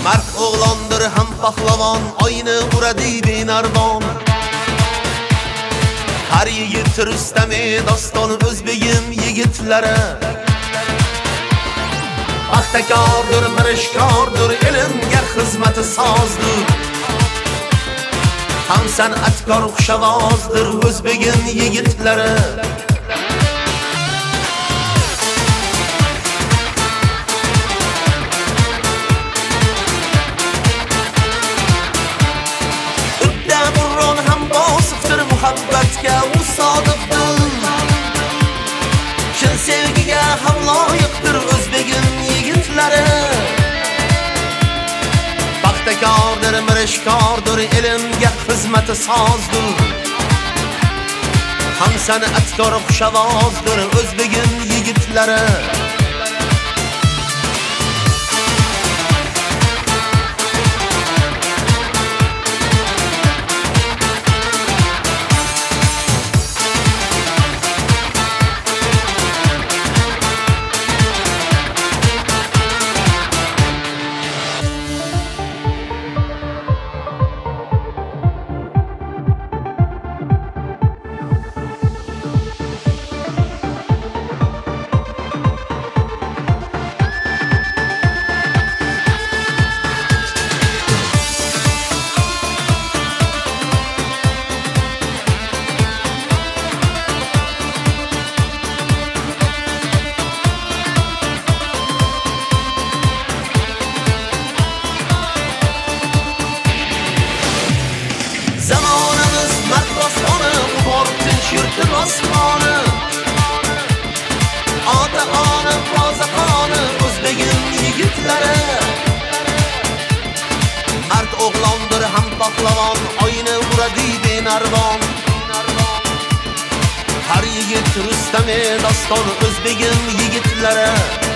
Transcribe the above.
Mard o'g'londir ham pahlavon, oyni uradi benarmon. Har yigit Rustami doston o'zbegim yigitlari. Paxtakordir, mirishkordir, ilmga xizmati sozdir. Ham san'atkor xushavozdir o'zbegim yigitlari. Muhabbatga u sodiqdir. Chin sevgiga ham loyiqdir o'zbegim yigitlari. Paxtakordir, mirishkordir, ilmga xizmati sozdir. Ham san'atkor xushavozdir o'zbegim yigitlari. Zamonimiz mardosoni, ubortin yurtin osmoni. Ota-ona qozaqoni o'zbegim yigitlari. Mard o'g'londir ham pahlavon, oyni uradi benarmon. Har yigit Rustami doston o'zbegim yigitlari.